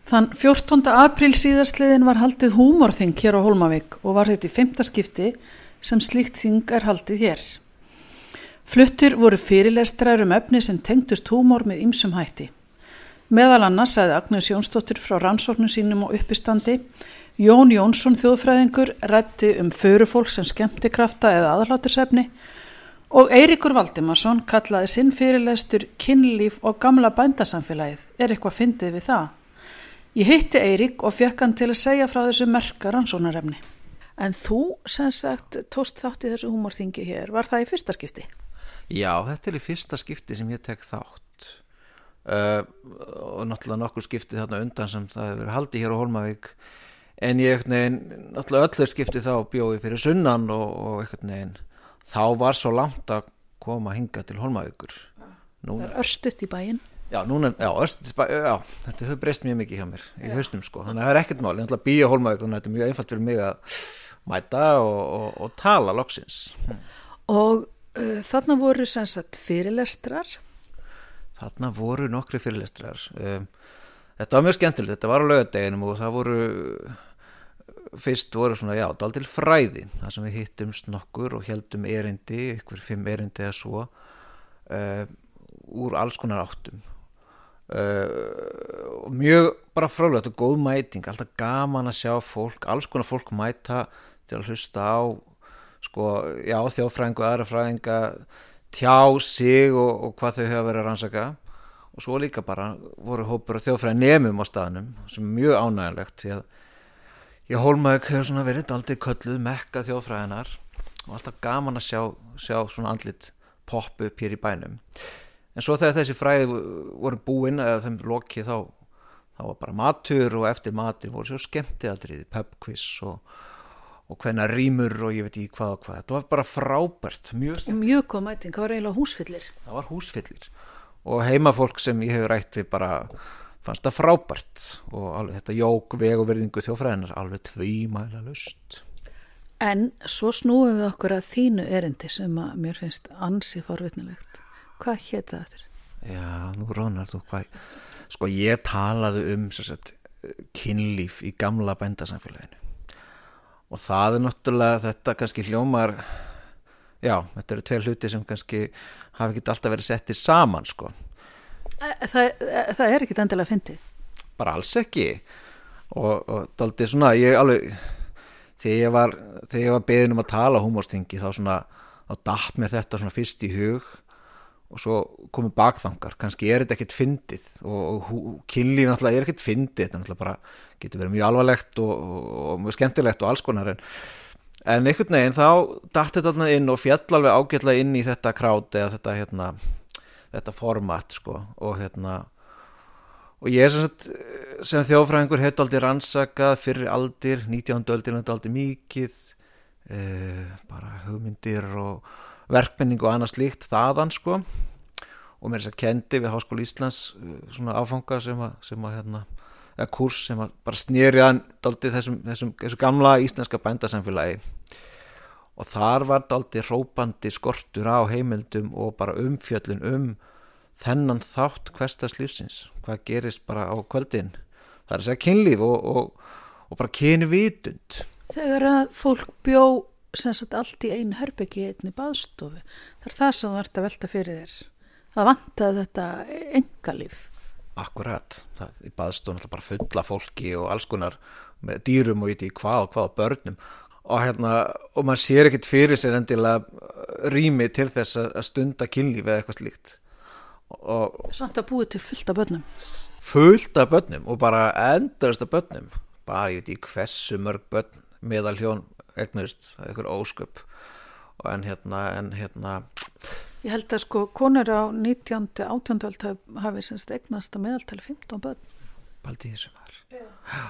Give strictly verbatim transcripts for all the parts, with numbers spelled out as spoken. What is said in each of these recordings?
Þann fjórtánda apríl síðastliðin var haldið húmorþing hér á Hólmavík og var þetta í fimmta skipti sem slíkt þing er haldið hér. Fluttir voru fyrirlestrar um efni sem tengdust húmor með ýmsum hætti. Meðal annars sagði Agnes Jónsdóttir frá rannsóknum sínum á uppistandi, Jón Jónsson þjóðfræðingur ræddi um förufólk sem skemmtikrafta eða aðhlátursefni og Eiríkur Valdimarsson kallaði sinn fyrirlestur Kynlíf og gamla bændasamfélagið. Er eitthvað fyndið við það? Ég hitti Eirík og fekk hann til að segja frá þessu merka rannsóknarefni. En þú, sem sagt, tókst þátt í þessu húmorþingi hér. Var það í fyrsta skipti? Já, þetta er í fyrsta skipti sem ég tek þátt. Uh, og náttúrulega nokkur skipti þarna undan sem það hefur verið haldið hér á Hólmavík. En ég ekkert neginn, náttúrulega öllu skipti þá bjóði fyrir sunnan og, og ekkert neginn. Þá var svo langt að koma hinga til Hólmavíkur. Nú, það er örstutt í bæinn. Já, núna, já, örstutt, já, þetta hefur breyst mjög mikið hjá mér í hausnum sko. Þannig að það er ekkert mál, ég ætla að býja Hólmavík, þannig að þetta er mjög einfalt fyrir mig að mæta og, og, og tala loksins. Hm. Og uh, þarna voru sem sagt fyrirlestrar? Þarna voru nokkri fyrirlestrar. Um, þetta var mjög skemmtilegt, þetta var á laugardeginum og það voru, fyrst voru svona, já, dálítil fræði, þar sem við hittumst nokkur og héldum erindi, ykkur fimm erindi eða svo, uh, úr alls konar áttum. Uh, mjög bara frálega og góð mæting, alltaf gaman að sjá fólk, alls konar fólk mæta til að hlusta á sko, já, þjóðfræðingu og aðra fræðinga tjá sig og, og hvað þau hafa verið að rannsaka og svo líka bara voru hópur af þjóðfræði nemum á staðnum sem er mjög ánægilegt því að ég Hólmavík hefur svona verið aldrei kölluð mekka þjóðfræðinar og alltaf gaman að sjá, sjá svona andlit poppu upp hér í bænum. En svo þegar þessi fræði voru búin eða þeim lokið þá, þá var bara matur og eftir matur voru svo skemmtiatriði, pubquiz og, og hvenær rímur og ég veit ekki hvað og hvað. Þetta var bara frábært, mjög skemmt. Mjög góð mæting, það var eiginlega húsfyllir. Það var húsfyllir og heimafólk sem ég hefur rætt við bara fannst það frábært og alveg þetta jók, veg og verðingu þjóðfræðinar alveg tvímæla laust. En svo snúum við okkur að þínu erindi sem að mér finnst ansi forvitnilegt. Hvað hét það eftir? Já, nú rónar þú hvað. Sko, ég talaði um sagt, kynlíf í gamla bændasamfélaginu. Og það er náttúrulega þetta kannski hljómar, já, þetta eru tveir hluti sem kannski hafa ekki alltaf verið settir saman, sko. Það, það er ekki endilega fyndið? Bara alls ekki. Og, og dálítið svona, ég alveg, þegar ég var, þegar ég var beðin um að tala húmórsþingi, þá svona, þá datt mér þetta svona fyrst í hug og svo komið bakþangar, kannski er þetta ekkert fyndið og, og kynlíf náttúrulega er ekkert fyndið, þetta náttúrulega bara getur verið mjög alvarlegt og, og, og mjög skemmtilegt og alls konar en, en einhvern veginn þá datt þetta alltaf inn og fjall alveg ágætlega inn í þetta krát eða þetta, hérna, þetta format sko og hérna og ég sem, sem þjóðfræðingur hef aldrei rannsakað fyrir aldir, nítjándu öldin er aldrei mikið uh, bara hugmyndir og verkmenning og annað slíkt þaðan sko og mér er þess að kendi við Háskóla Íslands svona áfanga sem að, sem að hérna, eða kurs sem að bara sneri að daldið þessum, þessum, þessum gamla íslenska bændasamfélagi og þar var daldið hrópandi skortur á heimildum og bara umfjöllun um þennan þátt hversdags lífsins, hvað gerist bara á kvöldin, það er að segja kynlíf og, og, og bara kynvitund. Þegar að fólk bjó sem sagt allt í einu herbeggi í einni baðstofu. Það er það sem þú ert að velta fyrir þér. Það vantaði þetta engalíf. Akkurat. Það í baðstofu bara fulla fólki og alls konar með dýrum og í hvað og hvað og börnum. Og, hérna, og maður sér ekkert fyrir sér endilega rými til þess að stunda kynlíf eða eitthvað slíkt. Og, samt að búið til fullt af börnum. Fullt af börnum og bara endast af börnum. Bara ég veit í hversu mörg börn meðal hjón eignast, það er einhver ósköp og en hérna, en hérna ég held að sko konur á nítjándu, átjándu öld hafi semst eignast að meðaltali fimmtán börn Baldi þessu var yeah.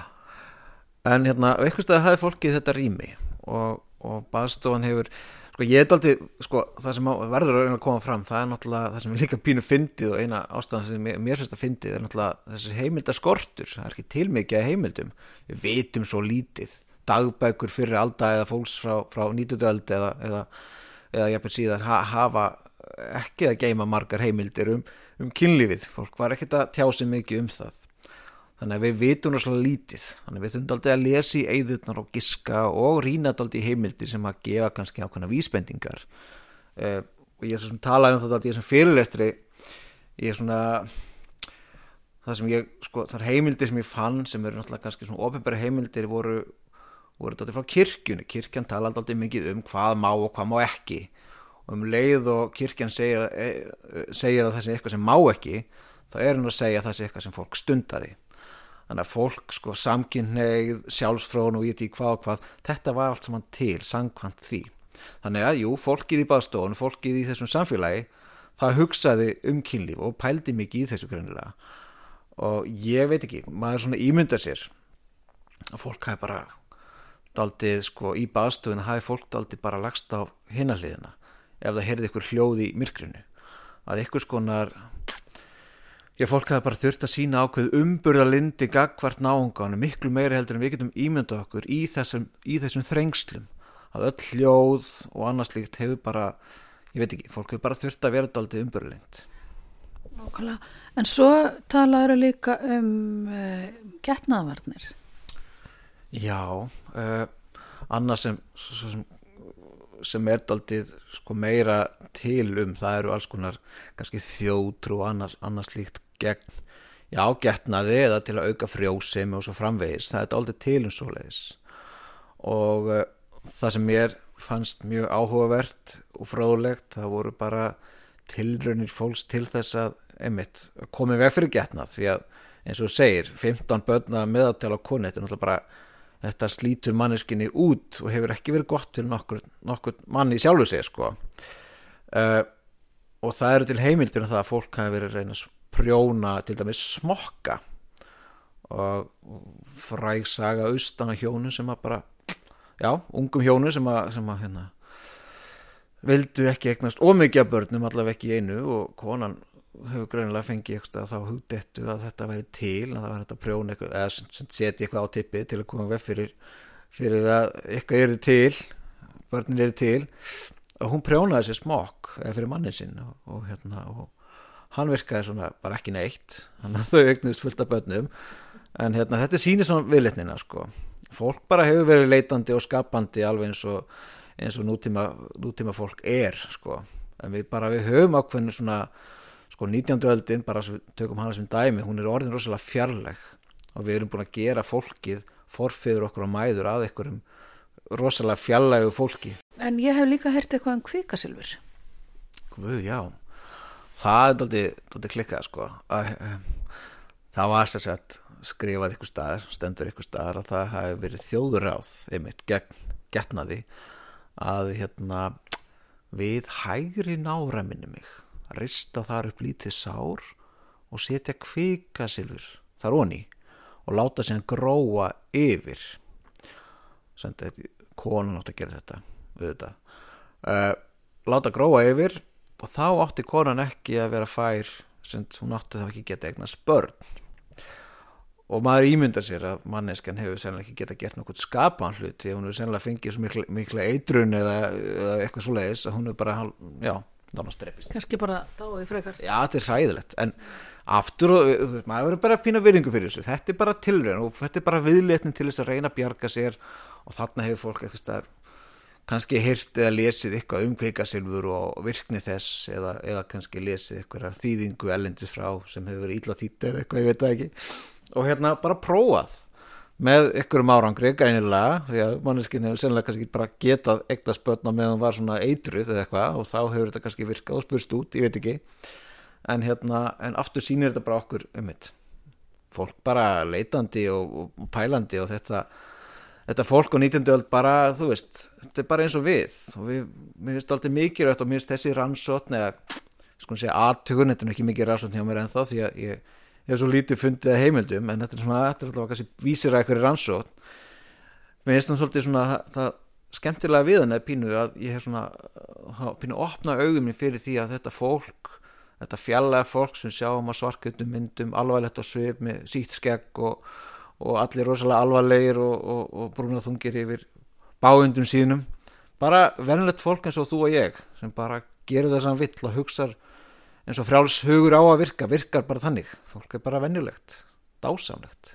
En hérna, einhvers staðar hafði fólkið þetta rými og, og baðstofan hefur sko ég er aldrei, sko það sem verður að koma fram, það er náttúrulega það sem er líka pínu fyndið og eina ástæðan sem mér, mér finnst að fyndið er náttúrulega þessi heimildaskortur, það er ekki tilmikið að heimildum, við vitum svo lítið dagbækur fyrir alda eða fólks frá, frá nítjándu öld eða, eða, eða jafnvel síðan ha, hafa ekki að geyma margar heimildir um, um kynlífið, fólk var ekkert að tjá sig mikið um það þannig að við vitum náttúrulega lítið, þannig að við þurfum aldrei að lesa í eyðurnar og giska og rýna aldrei í heimildir sem að gefa kannski ákveðna vísbendingar uh, og ég er svo sem talaði um þetta að ég er sem fyrirlestri ég er svona það sem ég, sko, þar heimildir sem ég fann sem eru náttúrulega kannski svona opinbera heimildir voru, voru þetta frá kirkjunni kirkjan tala aldrei mikið um hvað má og hvað má ekki og um leið og kirkjan segir, segir að það sé eitthvað sem má ekki þá er hún að segja að það sé eitthvað sem fólk stundaði þannig að fólk, sko, samkynhneigð, sjálfsfróun og ég veit hvað og hvað, þetta var allt saman til, samkvæmt því. Þannig að, jú, fólkið í baðstofun, fólkið í þessum samfélagi, það hugsaði um kynlíf og pældi mikið í þessu greinilega. Og ég veit ekki, maður svona ímynda sér að fólk hafi bara daldið, sko, í baðstofun hafi fólk daldið bara lagst á hinahliðina ef það heyrði ykkur hljóð í myrkrinu. Að ykkur skonar Já, fólk hafi bara þurft að sína ákveð umburðarlyndi gagnvart náunganum, miklu meiri heldur en við getum ímyndað okkur í þessum, í þessum þrengslum. Að öll hljóð og annars slíkt hefur bara, ég veit ekki, fólk hefur bara þurft að vera dálítið umburðarlynd. Nákvæmlega. En svo talaður líka um uh, getnaðarvarnir. Já, uh, annars sem, sem, sem er dálítið sko, meira til um, það eru alls konar kannski þjóðtrú og annars, annars slíkt gegn, já, getnaði eða til að auka frjósemi og svo framvegis, það er aldrei til um svoleiðis og uh, það sem mér fannst mjög áhugavert og fróðlegt, það voru bara tilraunir fólks til þess að einmitt komið veg fyrir getnað því að eins og þú segir, fimmtán börn að meðaltala á konu, þetta er náttúrulega bara þetta slítur manneskinni út og hefur ekki verið gott til nokkur, nokkur manni sjálfu sig sko uh, og það eru til heimildir um það að fólk hafi verið að reyna að prjóna til dæmis smokka og fræg saga austan af hjónu sem að bara já, ungum hjónu sem að, sem að hérna, vildu ekki eignast ómikið af börnum allavega ekki í einu og konan hefur greinilega fengið eitthvað þá hugdettu að þetta væri til að það væri þetta prjóna eitthvað eða setja eitthvað á tippi til að koma veg fyrir, fyrir að eitthvað eru til börnin eru til og hún prjónaði sér smokk eða fyrir mannin sinn og, og hérna og hann virkaði svona bara ekki neitt þannig að þau eignust fullt af börnum en hérna þetta sýnir svona viðleitnina sko fólk bara hefur verið leitandi og skapandi alveg eins og, eins og nútíma, nútíma fólk er sko en við bara við höfum ákveðinu svona sko nítjándu öldin bara tökum hana sem dæmi hún er orðin rosalega fjarlæg og við erum búin að gera fólkið forfeður okkur á mæður að einhverjum rosalega fjarlægu fólki. En ég hef líka heyrt eitthvað um kvikasilfur. Guð, já. Það er dálítið, dálítið klikkað sko að, um, það var þess að skrifað ykkur staðar, stendur ykkur staðar að það hafi verið þjóðuráð einmitt gegn getnaði að hérna við hægri náræminni mig rista þar upp lítið sár og setja kvikasilfur þar onni og láta síðan gróa yfir sendi þetta konan átti að gera þetta auðvitað uh, láta gróa yfir og þá átti konan ekki að vera fær sem hún átti þá ekki geta eignast börn og maður ímyndar sér að manneskjan hefur sennilega ekki geta gert nokkuð skapaðan hlut því að hún hefur sennilega fengið svo mikla, mikla eitrun eða, eða eitthvað svoleiðis að hún hefur bara, já, nánast drepist kannski bara dáið frekar já, þetta er hræðilegt, en aftur maður verður bara að pína virðingu fyrir þessu þetta er bara tilraun og þetta er bara viðleitnin til þess að reyna að bjarga sér og þarna hefur fólk eitthvað staðar kannski heyrt eða lesið eitthvað um kvikasilfur og virkni þess eða, eða kannski lesið eitthvað þýðingu ellendis frá sem hefur verið illa þýtt eða eitthvað, ég veit það ekki og hérna bara prófað með einhverjum árangri, greinilega því að manneskinn hefur sennilega kannski bara getað eignast börn á meðan hún var svona eitruð eða eitthvað og þá hefur þetta kannski virkað og spurst út, ég veit ekki en hérna, en aftur sýnir þetta bara okkur um mitt, fólk bara leitandi og, og pælandi og þetta þetta fólk á nítjándu öld bara, þú veist, þetta er bara eins og við og við, mér finnst alltaf mikilvægt og mér finnst þessi rannsókn eða, sko að segja, athugun, þetta er ekki mikið rannsókn hjá mér ennþá því að ég, ég hef svo lítið fundið að heimildum, en þetta er svona, þetta er alltaf kannski vísir að eitthvað rannsókn. Mér finnst það svolítið svona, það, það skemmtilega við hann eða pínu að ég hef svona, pínu opna augum fyrir því að þetta fólk, þetta fjarlæga fólk sem sjáum á svartkvöldum myndum, alvarlegt á svip með sítt skegg og og allir rosalega alvarlegir og, og, og brúnaþungir yfir báundum sínum bara venjulegt fólk eins og þú og ég sem bara gerir það sem vill og hugsar eins og frjáls hugur á að virka virkar bara þannig, fólk er bara venjulegt dásamlegt